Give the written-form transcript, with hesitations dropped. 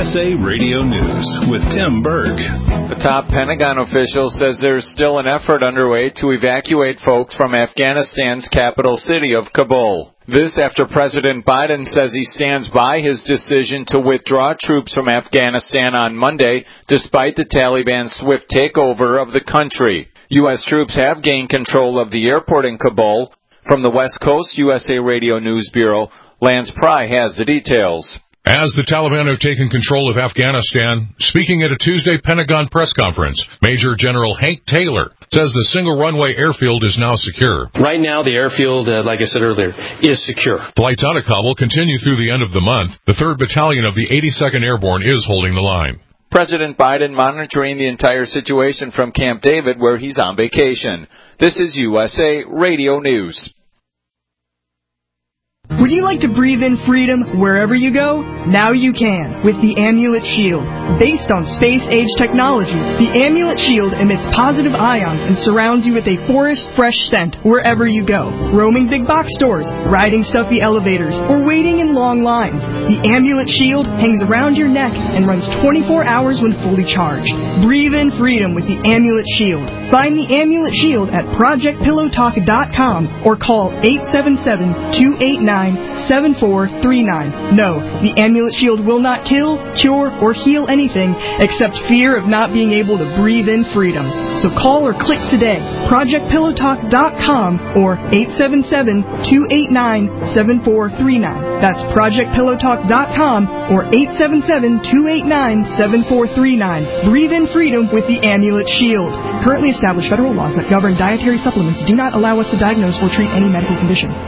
USA Radio News with Tim Berg. The top Pentagon official says there's still an effort underway to evacuate folks from Afghanistan's capital city of Kabul. This after President Biden says he stands by his decision to withdraw troops from Afghanistan on Monday, despite the Taliban's swift takeover of the country. U.S. troops have gained control of the airport in Kabul. From the West Coast USA Radio News Bureau, Lance Pry has the details. As the Taliban have taken control of Afghanistan, speaking at a Tuesday Pentagon press conference, Major General Hank Taylor says the single-runway airfield is now secure. Right now, the airfield, like I said earlier, is secure. Flights out of Kabul continue through the end of the month. The 3rd Battalion of the 82nd Airborne is holding the line. President Biden monitoring the entire situation from Camp David, where he's on vacation. This is USA Radio News. Would you like to breathe in freedom wherever you go? Now you can with the Amulet Shield. Based on space-age technology, the Amulet Shield emits positive ions and surrounds you with a forest-fresh scent wherever you go. Roaming big box stores, riding stuffy elevators, or waiting in long lines, the Amulet Shield hangs around your neck and runs 24 hours when fully charged. Breathe in freedom with the Amulet Shield. Find the Amulet Shield at ProjectPillowTalk.com or call 877-289-7439. No, the Amulet Shield will not kill, cure, or heal anything except fear of not being able to breathe in freedom. So call or click today, ProjectPillowTalk.com or 877-289-7439. That's ProjectPillowTalk.com or 877-289-7439. Breathe in freedom with the Amulet Shield. Currently established federal laws that govern dietary supplements do not allow us to diagnose or treat any medical condition.